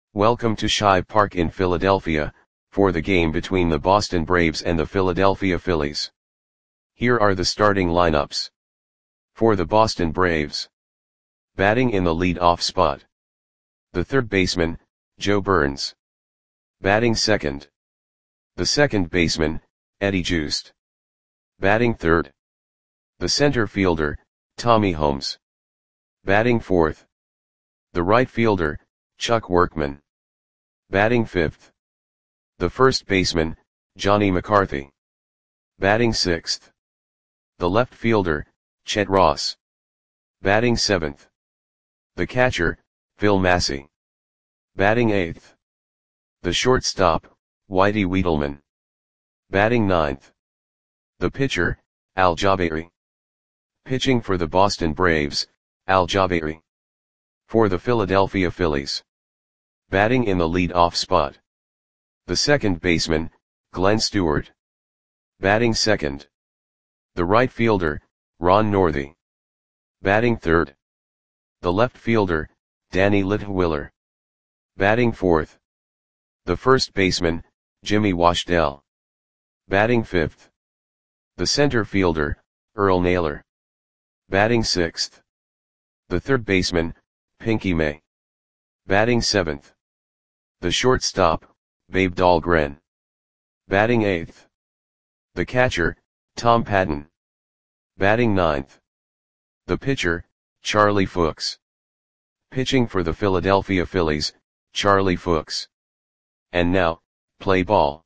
Welcome to Shibe Park in Philadelphia, for the game between the Boston Braves and the Philadelphia Phillies. Here are the starting lineups. For the Boston Braves. Batting in the lead-off spot. The third baseman, Joe Burns. Batting second. The second baseman, Eddie Joost. Batting third. The center fielder, Tommy Holmes. Batting fourth. The right fielder, Chuck Workman. Batting fifth. The first baseman, Johnny McCarthy. Batting sixth. The left fielder, Chet Ross. Batting seventh. The catcher, Phil Massey. Batting eighth. The shortstop, Whitey Wiedelman. Batting ninth. The pitcher, Al Jabeiri. Pitching for the Boston Braves, Al Jabeiri. For the Philadelphia Phillies. Batting in the lead-off spot. The second baseman, Glenn Stewart. Batting second. The right fielder, Ron Northey. Batting third. The left fielder, Danny Litwiler. Batting fourth. The first baseman, Jimmy Washdell. Batting fifth. The center fielder, Earl Naylor. Batting sixth. The third baseman, Pinky May. Batting seventh. The shortstop, Babe Dahlgren. Batting eighth. The catcher, Tom Patton. Batting ninth. The pitcher, Charlie Fuchs. Pitching for the Philadelphia Phillies, Charlie Fuchs. And now, play ball.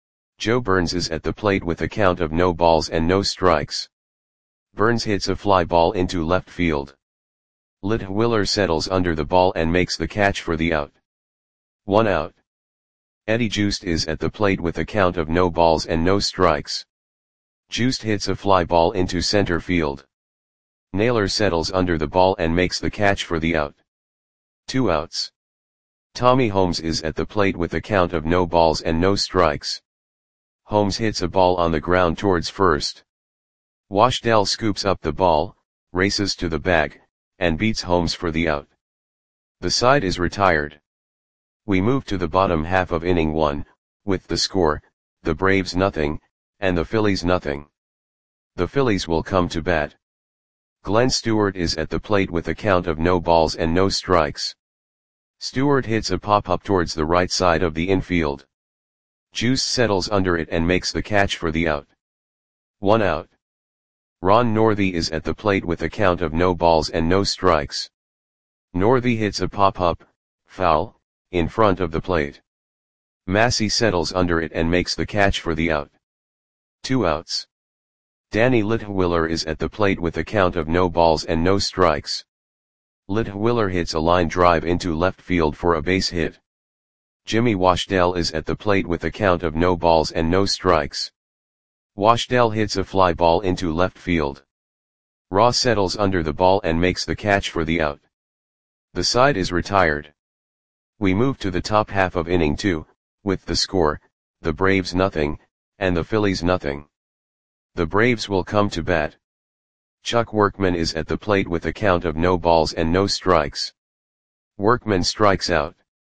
Joe Burns is at the plate with a count of no balls and no strikes. Burns hits a fly ball into left field. Litwiler settles under the ball and makes the catch for the out. 1 out. Eddie Joost is at the plate with a count of no balls and no strikes. Joost hits a fly ball into center field. Naylor settles under the ball and makes the catch for the out. 2 outs. Tommy Holmes is at the plate with a count of no balls and no strikes. Holmes hits a ball on the ground towards first. Washdell scoops up the ball, races to the bag, and beats Holmes for the out. The side is retired. We move to the bottom half of inning 1, with the score, the Braves nothing, and the Phillies nothing. The Phillies will come to bat. Glenn Stewart is at the plate with a count of no balls and no strikes. Stewart hits a pop-up towards the right side of the infield. Joost settles under it and makes the catch for the out. 1 out. Ron Northey is at the plate with a count of no balls and no strikes. Northey hits a pop-up, foul, in front of the plate. Massey settles under it and makes the catch for the out. 2 outs. Danny Litwiler is at the plate with a count of no balls and no strikes. Litwiler hits a line drive into left field for a base hit. Jimmy Washdell is at the plate with a count of no balls and no strikes. Washdell hits a fly ball into left field. Ross settles under the ball and makes the catch for the out. The side is retired. We move to the top half of inning 2, with the score, the Braves nothing, and the Phillies nothing. The Braves will come to bat. Chuck Workman is at the plate with a count of no balls and no strikes. Workman strikes out.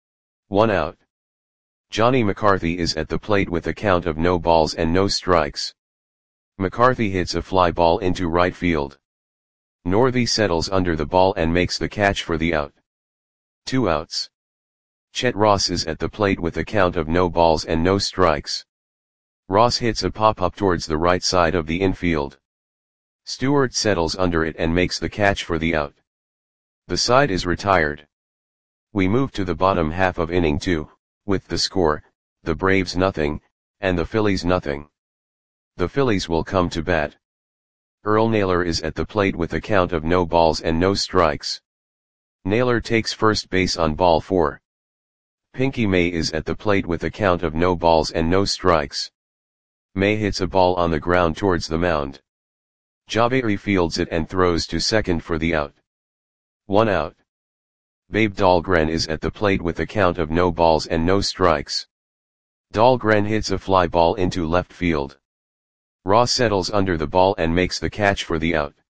1 out. Johnny McCarthy is at the plate with a count of no balls and no strikes. McCarthy hits a fly ball into right field. Northey settles under the ball and makes the catch for the out. 2 outs. Chet Ross is at the plate with a count of no balls and no strikes. Ross hits a pop-up towards the right side of the infield. Stewart settles under it and makes the catch for the out. The side is retired. We move to the bottom half of inning 2, with the score, the Braves nothing, and the Phillies nothing. The Phillies will come to bat. Earl Naylor is at the plate with a count of no balls and no strikes. Naylor takes first base on ball 4. Pinky May is at the plate with a count of no balls and no strikes. May hits a ball on the ground towards the mound. Jabeiri fields it and throws to second for the out. 1 out. Babe Dahlgren is at the plate with a count of no balls and no strikes. Dahlgren hits a fly ball into left field. Ross settles under the ball and makes the catch for the out.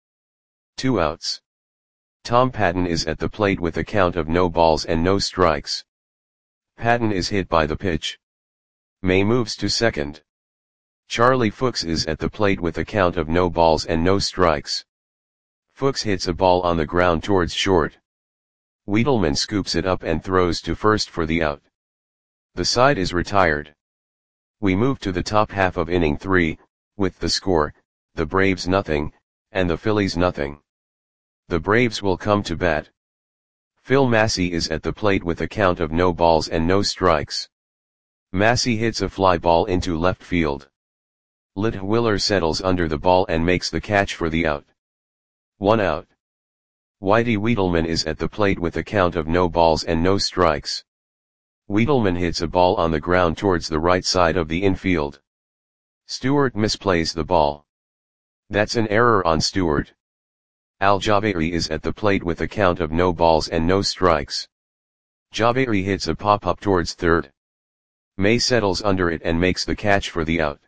2 outs. Tom Patton is at the plate with a count of no balls and no strikes. Patton is hit by the pitch. May moves to second. Charlie Fuchs is at the plate with a count of no balls and no strikes. Fuchs hits a ball on the ground towards short. Wiedelman scoops it up and throws to first for the out. The side is retired. We move to the top half of inning 3, with the score, the Braves nothing, and the Phillies nothing. The Braves will come to bat. Phil Massey is at the plate with a count of no balls and no strikes. Massey hits a fly ball into left field. Litwiller settles under the ball and makes the catch for the out. 1 out. Whitey Wiedelman is at the plate with a count of no balls and no strikes. Wiedelman hits a ball on the ground towards the right side of the infield. Stewart misplays the ball. That's an error on Stewart. Al Javari is at the plate with a count of no balls and no strikes. Javari hits a pop-up towards third. May settles under it and makes the catch for the out.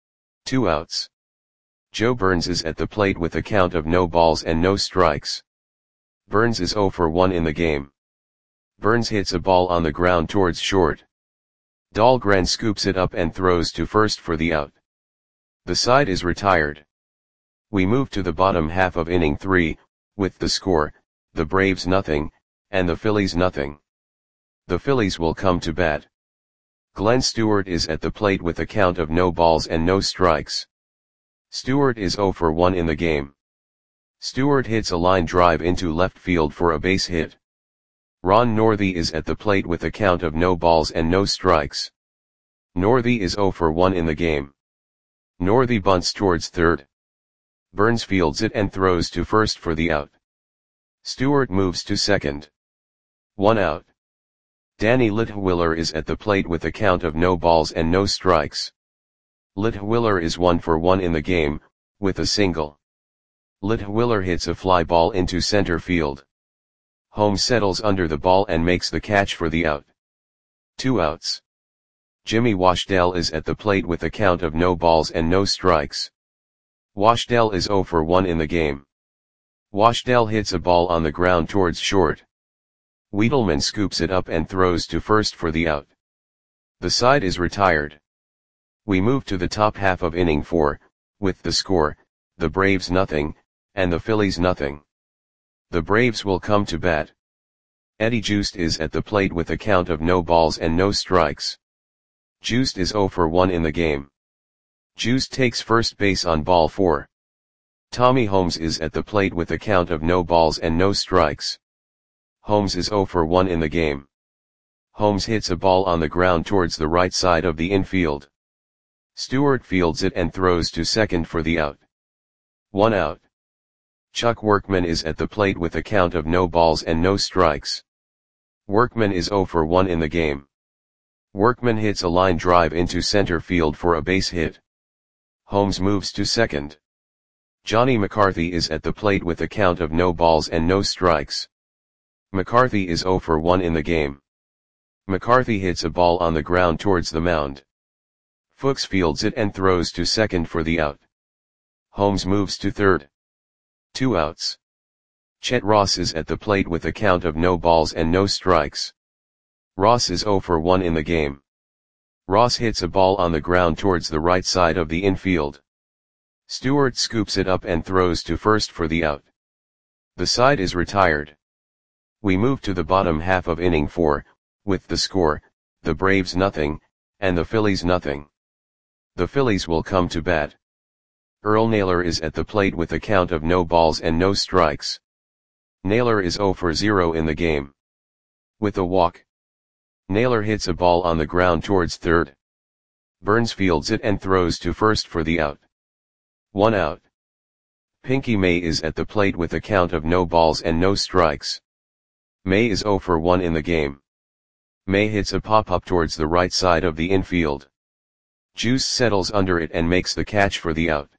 2 outs. Joe Burns is at the plate with a count of no balls and no strikes. Burns is 0 for 1 in the game. Burns hits a ball on the ground towards short. Dahlgren scoops it up and throws to first for the out. The side is retired. We move to the bottom half of inning 3, with the score, the Braves nothing, and the Phillies nothing. The Phillies will come to bat. Glenn Stewart is at the plate with a count of no balls and no strikes. Stewart is 0 for 1 in the game. Stewart hits a line drive into left field for a base hit. Ron Northey is at the plate with a count of no balls and no strikes. Northey is 0 for 1 in the game. Northey bunts towards third. Burns fields it and throws to first for the out. Stewart moves to second. 1 out. Danny Litwiller is at the plate with a count of no balls and no strikes. Litwiller is 1 for 1 in the game, with a single. Litwiller hits a fly ball into center field. Holmes settles under the ball and makes the catch for the out. 2 outs. Jimmy Washdell is at the plate with a count of no balls and no strikes. Washdell is 0 for 1 in the game. Washdell hits a ball on the ground towards short. Wiedelman scoops it up and throws to first for the out. The side is retired. We move to the top half of inning 4, with the score, the Braves nothing, and the Phillies nothing. The Braves will come to bat. Eddie Joost is at the plate with a count of no balls and no strikes. Joost is 0 for 1 in the game. Joost takes first base on ball 4. Tommy Holmes is at the plate with a count of no balls and no strikes. Holmes is 0 for 1 in the game. Holmes hits a ball on the ground towards the right side of the infield. Stewart fields it and throws to second for the out. 1 out. Chuck Workman is at the plate with a count of no balls and no strikes. Workman is 0 for 1 in the game. Workman hits a line drive into center field for a base hit. Holmes moves to second. Johnny McCarthy is at the plate with a count of no balls and no strikes. McCarthy is 0 for 1 in the game. McCarthy hits a ball on the ground towards the mound. Fuchs fields it and throws to second for the out. Holmes moves to third. 2 outs. Chet Ross is at the plate with a count of no balls and no strikes. Ross is 0 for 1 in the game. Ross hits a ball on the ground towards the right side of the infield. Stewart scoops it up and throws to first for the out. The side is retired. We move to the bottom half of inning 4, with the score, the Braves nothing, and the Phillies nothing. The Phillies will come to bat. Earl Naylor is at the plate with a count of no balls and no strikes. Naylor is 0 for 0 in the game. With a walk. Naylor hits a ball on the ground towards third. Burns fields it and throws to first for the out. 1 out. Pinky May is at the plate with a count of no balls and no strikes. May is 0 for 1 in the game. May hits a pop-up towards the right side of the infield. Juice settles under it and makes the catch for the out.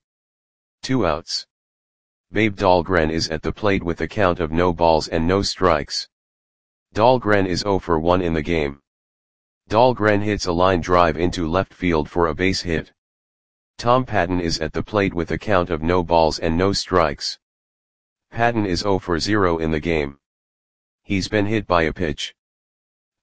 2 outs. Babe Dahlgren is at the plate with a count of no balls and no strikes. Dahlgren is 0 for 1 in the game. Dahlgren hits a line drive into left field for a base hit. Tom Patton is at the plate with a count of no balls and no strikes. Patton is 0 for 0 in the game. He's been hit by a pitch.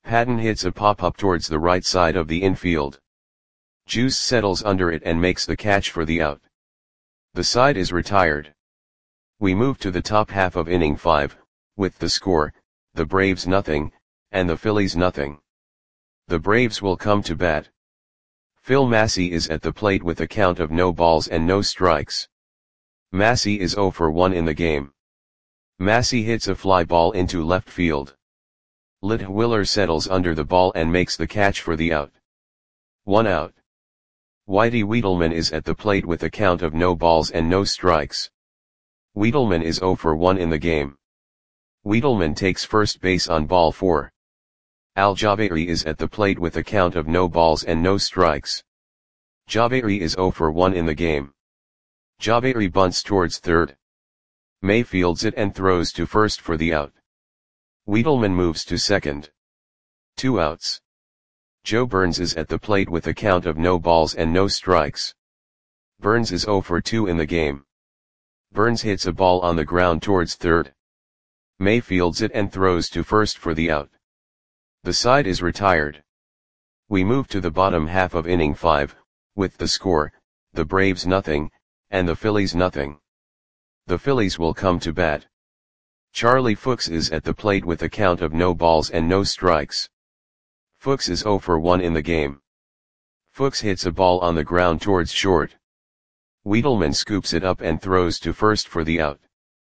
Patton hits a pop-up towards the right side of the infield. Juice settles under it and makes the catch for the out. The side is retired. We move to the top half of inning 5, with the score, the Braves nothing, and the Phillies nothing. The Braves will come to bat. Phil Massey is at the plate with a count of no balls and no strikes. Massey is 0 for 1 in the game. Massey hits a fly ball into left field. Litwiler settles under the ball and makes the catch for the out. 1 out. Whitey Wiedelman is at the plate with a count of no balls and no strikes. Wiedelman is 0 for 1 in the game. Wiedelman takes first base on ball 4. Al Javari is at the plate with a count of no balls and no strikes. Javari is 0 for 1 in the game. Javari bunts towards third. May fields it and throws to first for the out. Wiedelman moves to second. 2 outs. Joe Burns is at the plate with a count of no balls and no strikes. Burns is 0 for 2 in the game. Burns hits a ball on the ground towards third. May fields it and throws to first for the out. The side is retired. We move to the bottom half of inning 5, with the score, the Braves nothing, and the Phillies nothing. The Phillies will come to bat. Charlie Fuchs is at the plate with a count of no balls and no strikes. Fuchs is 0 for 1 in the game. Fuchs hits a ball on the ground towards short. Wiedelman scoops it up and throws to first for the out.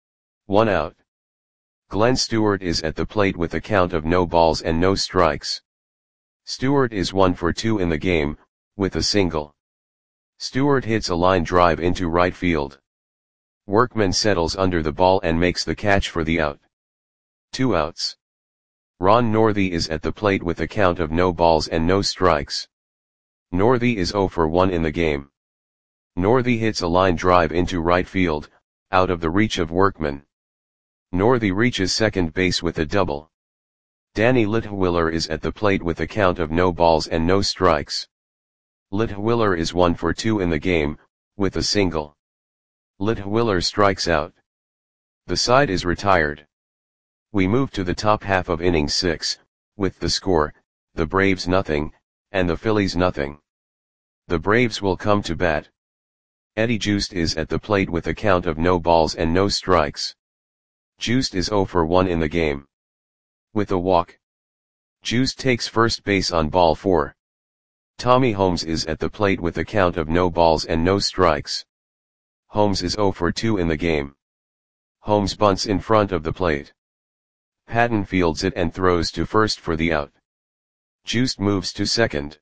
1 out. Glenn Stewart is at the plate with a count of no balls and no strikes. Stewart is 1 for 2 in the game, with a single. Stewart hits a line drive into right field. Workman settles under the ball and makes the catch for the out. 2 outs. Ron Northey is at the plate with a count of no balls and no strikes. Northey is 0 for 1 in the game. Northey hits a line drive into right field, out of the reach of Workman. Northey reaches second base with a double. Danny Litwiler is at the plate with a count of no balls and no strikes. Litwiler is 1 for 2 in the game, with a single. Litwiler strikes out. The side is retired. We move to the top half of inning 6, with the score, the Braves nothing, and the Phillies nothing. The Braves will come to bat. Eddie Joost is at the plate with a count of no balls and no strikes. Joost is 0 for 1 in the game. With a walk. Joost takes first base on ball 4. Tommy Holmes is at the plate with a count of no balls and no strikes. Holmes is 0 for 2 in the game. Holmes bunts in front of the plate. Patton fields it and throws to first for the out. Joost moves to second.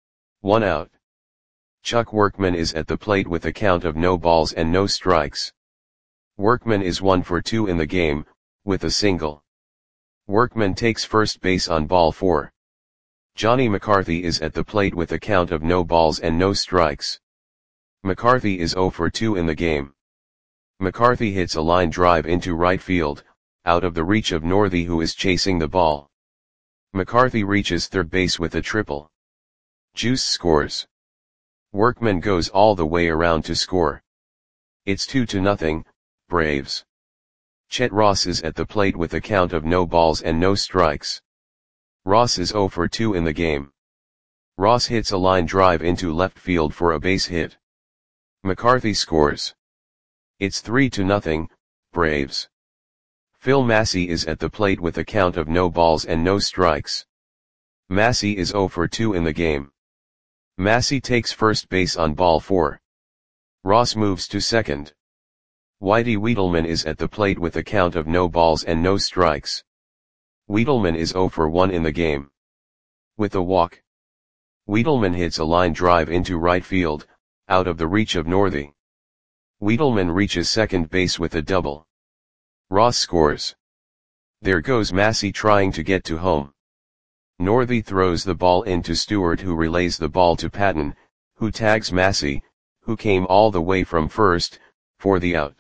1 out. Chuck Workman is at the plate with a count of no balls and no strikes. Workman is 1 for 2 in the game, with a single. Workman takes first base on ball 4. Johnny McCarthy is at the plate with a count of no balls and no strikes. McCarthy is 0 for 2 in the game. McCarthy hits a line drive into right field, out of the reach of Northey who is chasing the ball. McCarthy reaches third base with a triple. Juice scores. Workman goes all the way around to score. It's 2-0, Braves. Chet Ross is at the plate with a count of no balls and no strikes. Ross is 0 for 2 in the game. Ross hits a line drive into left field for a base hit. McCarthy scores. It's 3-0, Braves. Phil Massey is at the plate with a count of no balls and no strikes. Massey is 0 for 2 in the game. Massey takes first base on ball 4. Ross moves to second. Whitey Wiedelman is at the plate with a count of no balls and no strikes. Wiedelman is 0 for 1 in the game. With a walk. Wiedelman hits a line drive into right field, out of the reach of Northey. Wiedelman reaches second base with a double. Ross scores. There goes Massey trying to get to home. Northey throws the ball into Stewart who relays the ball to Patton, who tags Massey, who came all the way from first, for the out.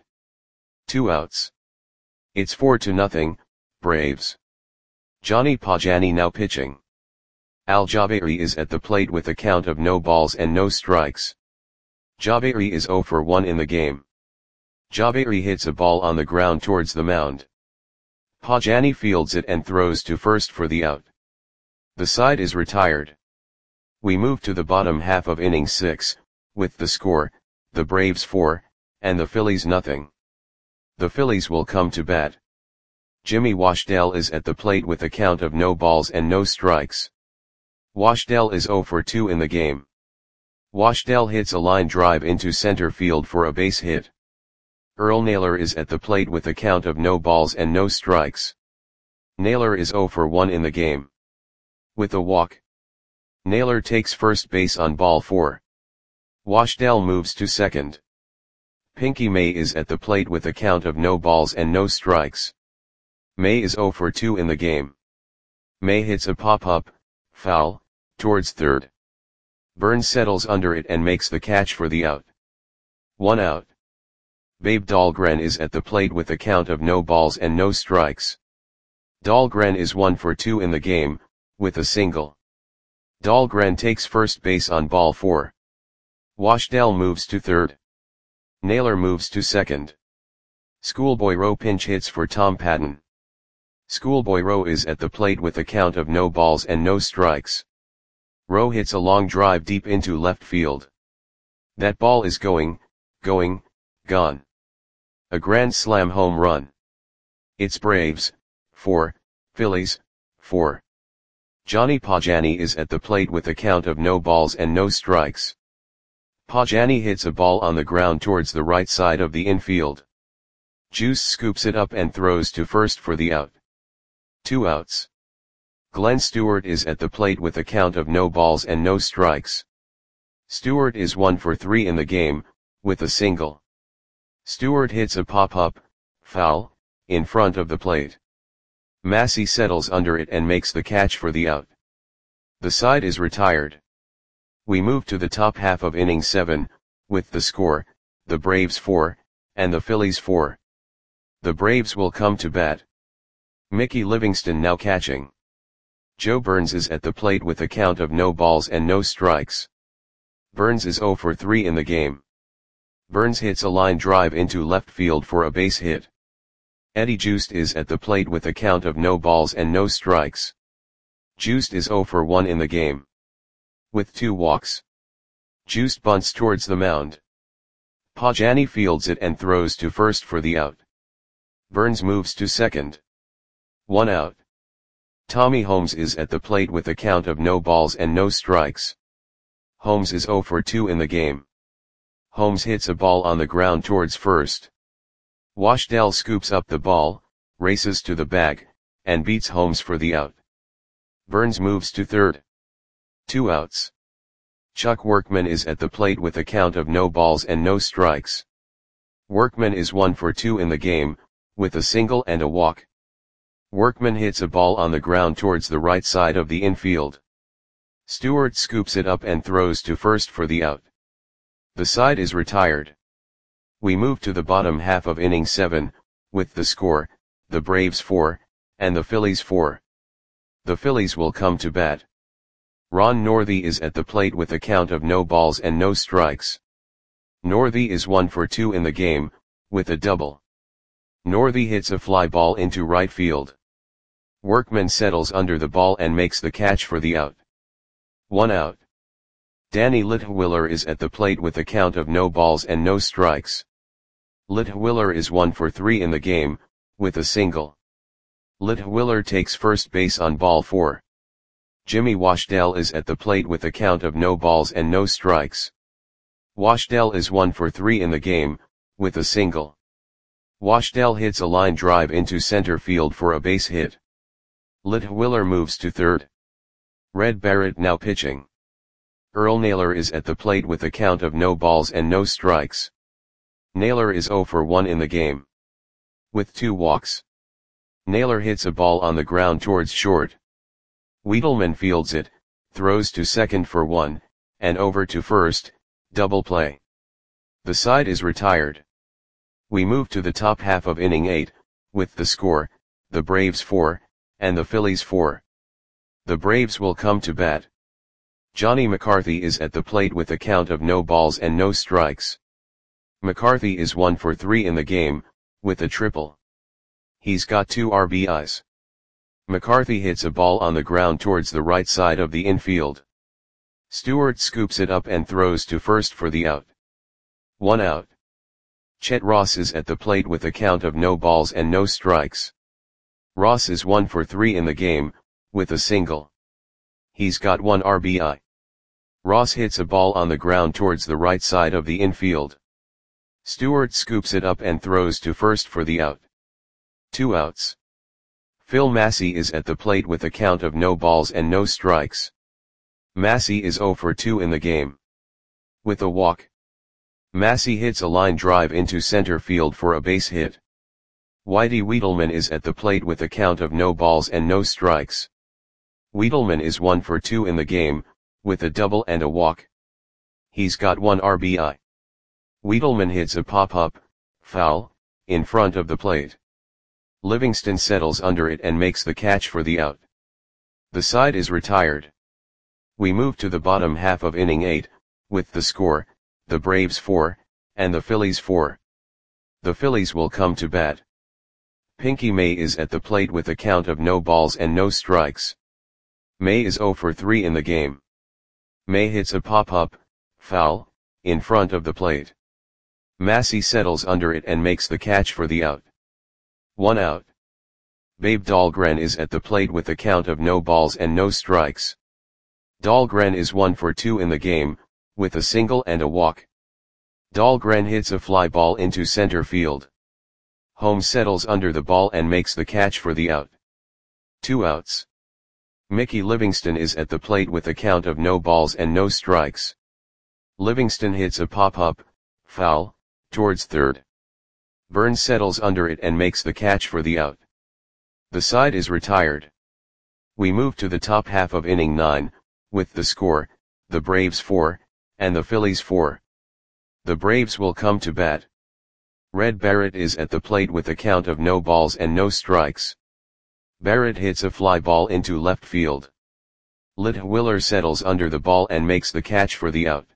2 outs. It's 4-0, Braves. Johnny Pajani now pitching. Al Javari is at the plate with a count of no balls and no strikes. Javari is 0 for 1 in the game. Javari hits a ball on the ground towards the mound. Pajani fields it and throws to first for the out. The side is retired. We move to the bottom half of inning 6, with the score, the Braves 4, and the Phillies nothing. The Phillies will come to bat. Jimmy Washdell is at the plate with a count of no balls and no strikes. Washdell is 0 for 2 in the game. Washdell hits a line drive into center field for a base hit. Earl Naylor is at the plate with a count of no balls and no strikes. Naylor is 0 for 1 in the game. With a walk, Naylor takes first base on ball 4. Washdell moves to second. Pinky May is at the plate with a count of no balls and no strikes. May is 0 for 2 in the game. May hits a pop-up, foul, towards third. Burns settles under it and makes the catch for the out. 1 out. Babe Dahlgren is at the plate with a count of no balls and no strikes. Dahlgren is 1 for 2 in the game, with a single. Dahlgren takes first base on ball 4. Washdell moves to third. Naylor moves to second. Schoolboy Rowe pinch hits for Tom Patton. Schoolboy Rowe is at the plate with a count of no balls and no strikes. Rowe hits a long drive deep into left field. That ball is going, gone. A grand slam home run. It's Braves, 4, Phillies, 4. Johnny Pajani is at the plate with a count of no balls and no strikes. Pajani hits a ball on the ground towards the right side of the infield. Juice scoops it up and throws to first for the out. 2 outs. Glenn Stewart is at the plate with a count of no balls and no strikes. Stewart is 1 for 3 in the game, with a single. Stewart hits a pop-up, foul, in front of the plate. Massey settles under it and makes the catch for the out. The side is retired. We move to the top half of inning 7, with the score, the Braves 4, and the Phillies 4. The Braves will come to bat. Mickey Livingston now catching. Joe Burns is at the plate with a count of no balls and no strikes. Burns is 0 for 3 in the game. Burns hits a line drive into left field for a base hit. Eddie Joost is at the plate with a count of no balls and no strikes. Joost is 0 for 1 in the game. With 2 walks. Joost bunts towards the mound. Pajani fields it and throws to first for the out. Burns moves to second. 1 out. Tommy Holmes is at the plate with a count of no balls and no strikes. Holmes is 0 for 2 in the game. Holmes hits a ball on the ground towards first. Washdell scoops up the ball, races to the bag, and beats Holmes for the out. Burns moves to third. 2 outs. Chuck Workman is at the plate with a count of no balls and no strikes. Workman is 1 for 2 in the game, with a single and a walk. Workman hits a ball on the ground towards the right side of the infield. Stewart scoops it up and throws to first for the out. The side is retired. We move to the bottom half of inning 7, with the score, the Braves 4, and the Phillies 4. The Phillies will come to bat. Ron Northey is at the plate with a count of no balls and no strikes. Northey is 1 for 2 in the game, with a double. Northey hits a fly ball into right field. Workman settles under the ball and makes the catch for the out. 1 out. Danny Litwiller is at the plate with a count of no balls and no strikes. Litwiller is 1 for 3 in the game, with a single. Litwiller takes first base on ball 4. Jimmy Washdell is at the plate with a count of no balls and no strikes. Washdell is 1 for 3 in the game, with a single. Washdell hits a line drive into center field for a base hit. Litwiller moves to third. Red Barrett now pitching. Earl Naylor is at the plate with a count of no balls and no strikes. Naylor is 0 for 1 in the game. With 2 walks. Naylor hits a ball on the ground towards short. Wiedelman fields it, throws to second for 1, and over to first, double play. The side is retired. We move to the top half of inning 8, with the score, the Braves 4, and the Phillies 4. The Braves will come to bat. Johnny McCarthy is at the plate with a count of no balls and no strikes. McCarthy is 1 for 3 in the game, with a triple. He's got 2 RBIs. McCarthy hits a ball on the ground towards the right side of the infield. Stewart scoops it up and throws to first for the out. 1 out. Chet Ross is at the plate with a count of no balls and no strikes. Ross is 1 for 3 in the game, with a single. He's got 1 RBI. Ross hits a ball on the ground towards the right side of the infield. Stewart scoops it up and throws to first for the out. 2 outs. Phil Massey is at the plate with a count of no balls and no strikes. Massey is 0 for 2 in the game. With a walk. Massey hits a line drive into center field for a base hit. Whitey Wiedelman is at the plate with a count of no balls and no strikes. Wiedelman is 1 for 2 in the game, with a double and a walk. He's got 1 RBI. Wiedelman hits a pop-up, foul, in front of the plate. Livingston settles under it and makes the catch for the out. The side is retired. We move to the bottom half of inning 8, with the score, the Braves 4, and the Phillies 4. The Phillies will come to bat. Pinky May is at the plate with a count of no balls and no strikes. May is 0 for 3 in the game. May hits a pop-up, foul, in front of the plate. Massey settles under it and makes the catch for the out. 1 out. Babe Dahlgren is at the plate with a count of no balls and no strikes. Dahlgren is 1 for 2 in the game, with a single and a walk. Dahlgren hits a fly ball into center field. Holmes settles under the ball and makes the catch for the out. 2 outs. Mickey Livingston is at the plate with a count of no balls and no strikes. Livingston hits a pop-up, foul, towards third. Burns settles under it and makes the catch for the out. The side is retired. We move to the top half of inning 9, with the score, the Braves 4, and the Phillies 4. The Braves will come to bat. Red Barrett is at the plate with a count of no balls and no strikes. Barrett hits a fly ball into left field. Litwiller settles under the ball and makes the catch for the out.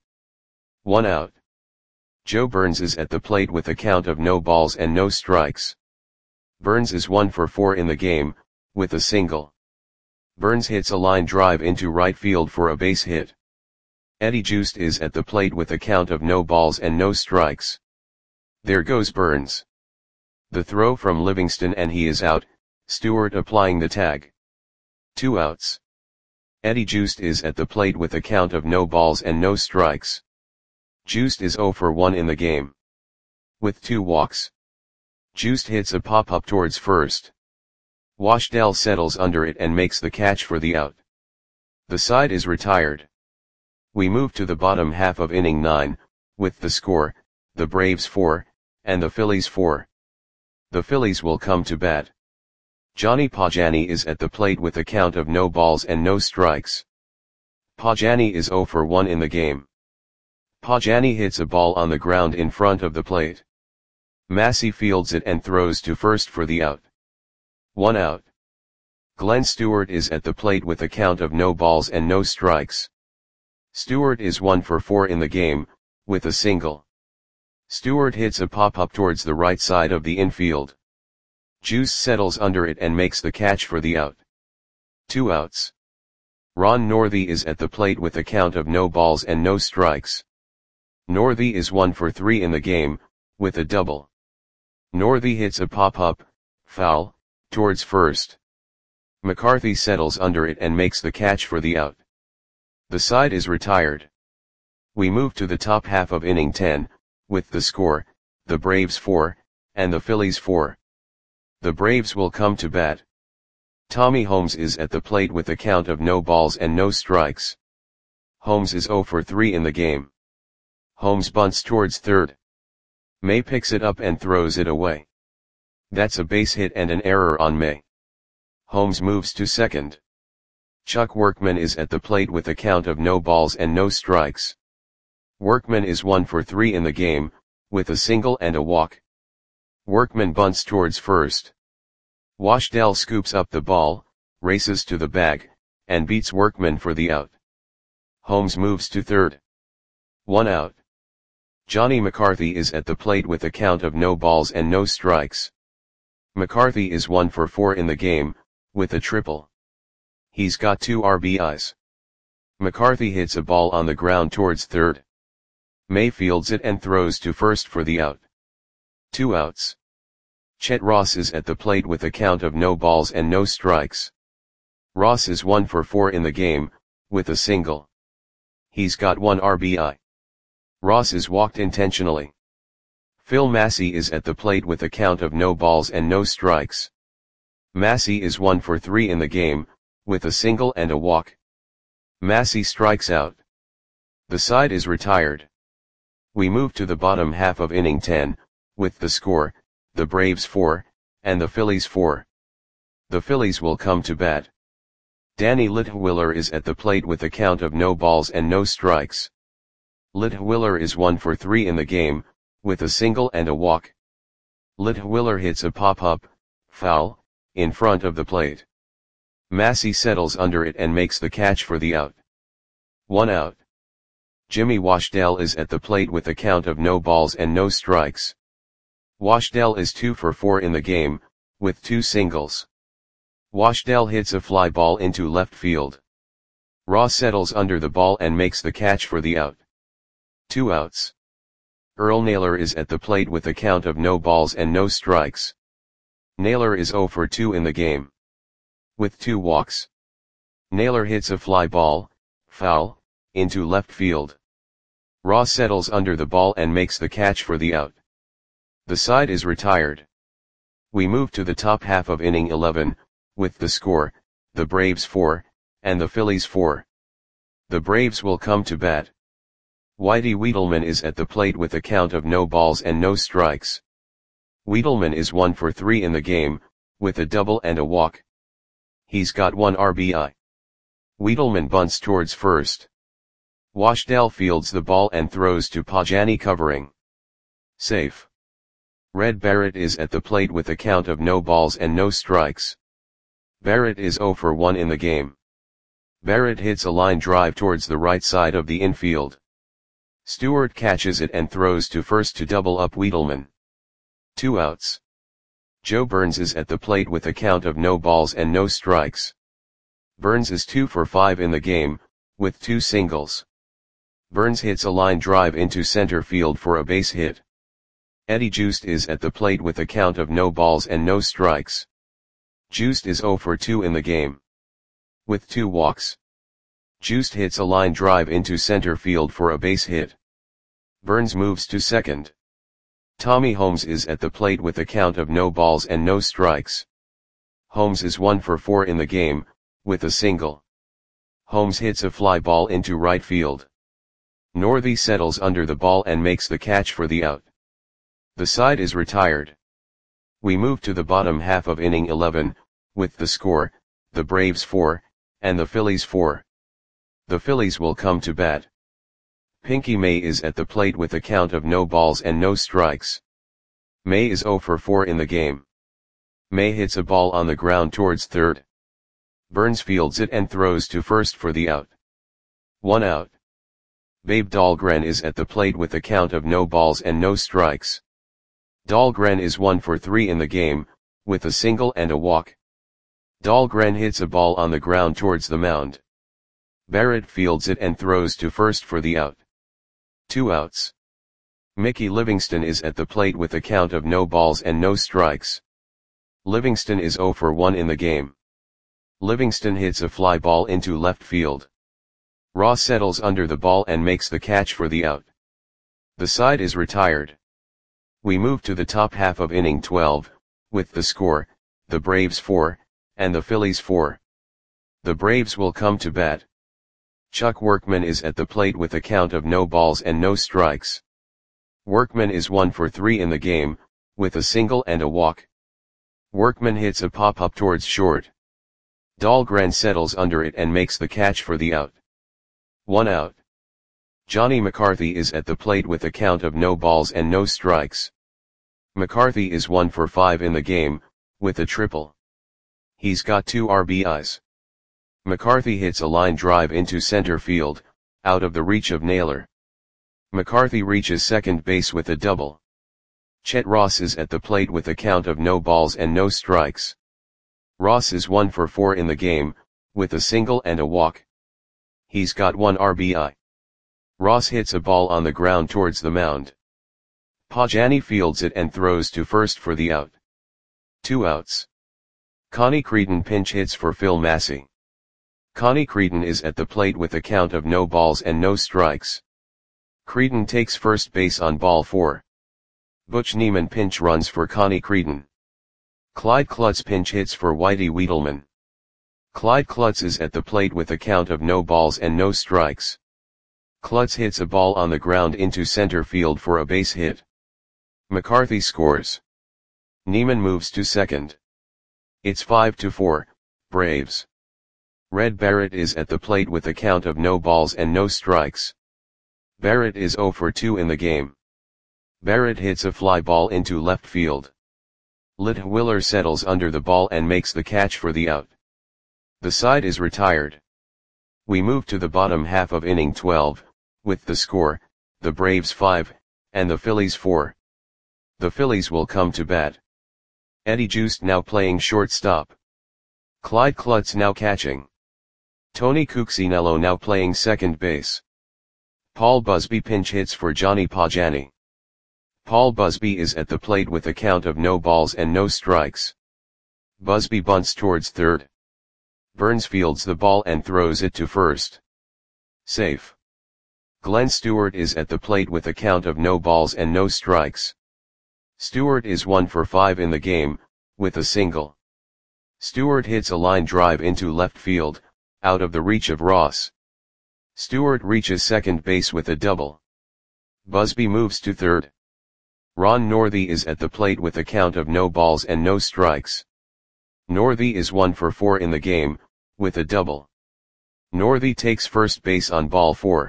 1 out. Joe Burns is at the plate with a count of no balls and no strikes. Burns is 1 for 4 in the game, with a single. Burns hits a line drive into right field for a base hit. Eddie Juiced is at the plate with a count of no balls and no strikes. There goes Burns. The throw from Livingston and he is out, Stewart applying the tag. 2 outs. Eddie Juiced is at the plate with a count of no balls and no strikes. Juiced is 0 for 1 in the game. With 2 walks. Juiced hits a pop-up towards first. Washdell settles under it and makes the catch for the out. The side is retired. We move to the bottom half of inning 9, with the score, the Braves 4, and the Phillies 4. The Phillies will come to bat. Johnny Pajani is at the plate with a count of no balls and no strikes. Pajani is 0 for 1 in the game. Pajani hits a ball on the ground in front of the plate. Massey fields it and throws to first for the out. 1 out. Glenn Stewart is at the plate with a count of no balls and no strikes. Stewart is 1 for 4 in the game, with a single. Stewart hits a pop-up towards the right side of the infield. Juice settles under it and makes the catch for the out. 2 outs. Ron Northey is at the plate with a count of no balls and no strikes. Northey is 1 for 3 in the game, with a double. Northey hits a pop-up, foul, towards first. McCarthy settles under it and makes the catch for the out. The side is retired. We move to the top half of inning 10, with the score, the Braves 4, and the Phillies 4. The Braves will come to bat. Tommy Holmes is at the plate with a count of no balls and no strikes. Holmes is 0 for 3 in the game. Holmes bunts towards third. May picks it up and throws it away. That's a base hit and an error on May. Holmes moves to second. Chuck Workman is at the plate with a count of no balls and no strikes. Workman is 1 for 3 in the game, with a single and a walk. Workman bunts towards first. Washdell scoops up the ball, races to the bag, and beats Workman for the out. Holmes moves to third. 1 out. Johnny McCarthy is at the plate with a count of no balls and no strikes. McCarthy is 1 for 4 in the game, with a triple. He's got 2 RBIs. McCarthy hits a ball on the ground towards third. May fields it and throws to first for the out. 2 outs. Chet Ross is at the plate with a count of no balls and no strikes. Ross is 1 for 4 in the game, with a single. He's got 1 RBI. Ross is walked intentionally. Phil Massey is at the plate with a count of no balls and no strikes. Massey is 1 for 3 in the game, with a single and a walk. Massey strikes out. The side is retired. We move to the bottom half of inning 10, with the score, the Braves 4, and the Phillies 4. The Phillies will come to bat. Danny Litwiller is at the plate with a count of no balls and no strikes. Litwiller is 1 for 3 in the game, with a single and a walk. Litwiller hits a pop-up, foul, in front of the plate. Massey settles under it and makes the catch for the out. 1 out. Jimmy Washdell is at the plate with a count of no balls and no strikes. Washdell is 2 for 4 in the game, with 2 singles. Washdell hits a fly ball into left field. Ross settles under the ball and makes the catch for the out. 2 outs. Earl Naylor is at the plate with a count of no balls and no strikes. Naylor is 0 for 2 in the game, with 2 walks. Naylor hits a fly ball, foul, into left field. Ross settles under the ball and makes the catch for the out. The side is retired. We move to the top half of inning 11, with the score, the Braves 4, and the Phillies 4. The Braves will come to bat. Whitey Wiedelman is at the plate with a count of no balls and no strikes. Wiedelman is 1 for 3 in the game, with a double and a walk. He's got 1 RBI. Wiedelman bunts towards first. Washdell fields the ball and throws to Pajani covering. Safe. Red Barrett is at the plate with a count of no balls and no strikes. Barrett is 0 for 1 in the game. Barrett hits a line drive towards the right side of the infield. Stewart catches it and throws to first to double up Wiedelman. 2 outs. Joe Burns is at the plate with a count of no balls and no strikes. Burns is 2 for 5 in the game, with 2 singles. Burns hits a line drive into center field for a base hit. Eddie Joost is at the plate with a count of no balls and no strikes. Joost is 0 for 2 in the game, with 2 walks. Joost hits a line drive into center field for a base hit. Burns moves to second. Tommy Holmes is at the plate with a count of no balls and no strikes. Holmes is 1 for 4 in the game, with a single. Holmes hits a fly ball into right field. Northey settles under the ball and makes the catch for the out. The side is retired. We move to the bottom half of inning 11, with the score, the Braves 4, and the Phillies 4. The Phillies will come to bat. Pinky May is at the plate with a count of no balls and no strikes. May is 0 for 4 in the game. May hits a ball on the ground towards third. Burns fields it and throws to first for the out. 1 out. Babe Dahlgren is at the plate with a count of no balls and no strikes. Dahlgren is 1 for 3 in the game, with a single and a walk. Dahlgren hits a ball on the ground towards the mound. Barrett fields it and throws to first for the out. 2 outs. Mickey Livingston is at the plate with a count of no balls and no strikes. Livingston is 0 for 1 in the game. Livingston hits a fly ball into left field. Ross settles under the ball and makes the catch for the out. The side is retired. We move to the top half of inning 12, with the score, the Braves 4, and the Phillies 4. The Braves will come to bat. Chuck Workman is at the plate with a count of no balls and no strikes. Workman is 1 for 3 in the game, with a single and a walk. Workman hits a pop-up towards short. Dahlgren settles under it and makes the catch for the out. 1 out. Johnny McCarthy is at the plate with a count of no balls and no strikes. McCarthy is 1 for 5 in the game, with a triple. He's got 2 RBIs. McCarthy hits a line drive into center field, out of the reach of Naylor. McCarthy reaches second base with a double. Chet Ross is at the plate with a count of no balls and no strikes. Ross is 1 for 4 in the game, with a single and a walk. He's got 1 RBI. Ross hits a ball on the ground towards the mound. Pajani fields it and throws to first for the out. 2 outs. Connie Creedon pinch hits for Phil Massey. Connie Creedon is at the plate with a count of no balls and no strikes. Creedon takes first base on ball 4. Butch Neiman pinch runs for Connie Creedon. Clyde Klutz pinch hits for Whitey Wiedelman. Clyde Klutz is at the plate with a count of no balls and no strikes. Klutz hits a ball on the ground into center field for a base hit. McCarthy scores. Neiman moves to second. It's 5-4, Braves. Red Barrett is at the plate with a count of no balls and no strikes. Barrett is 0 for 2 in the game. Barrett hits a fly ball into left field. Litwiller settles under the ball and makes the catch for the out. The side is retired. We move to the bottom half of inning 12, with the score, the Braves 5, and the Phillies 4. The Phillies will come to bat. Eddie Joost now playing shortstop. Clyde Klutz now catching. Tony Cuccinello now playing second base. Paul Busby pinch hits for Johnny Pajani. Paul Busby is at the plate with a count of no balls and no strikes. Busby bunts towards third. Burns fields the ball and throws it to first. Safe. Glenn Stewart is at the plate with a count of no balls and no strikes. Stewart is 1 for 5 in the game, with a single. Stewart hits a line drive into left field, out of the reach of Ross. Stewart reaches second base with a double. Busby moves to third. Ron Northey is at the plate with a count of no balls and no strikes. Northey is 1 for 4 in the game, with a double. Northey takes first base on ball 4.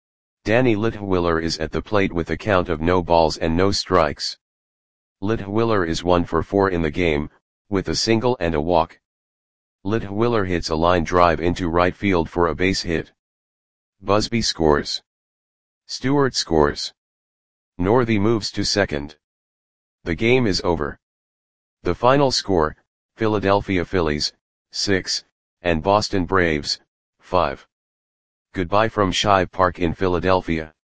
Danny Litwiller is at the plate with a count of no balls and no strikes. Litwiller is 1 for 4 in the game, with a single and a walk. Litwiller hits a line drive into right field for a base hit. Busby scores. Stewart scores. Northey moves to second. The game is over. The final score, Philadelphia Phillies, 6, and Boston Braves, 5. Goodbye from Shive Park in Philadelphia.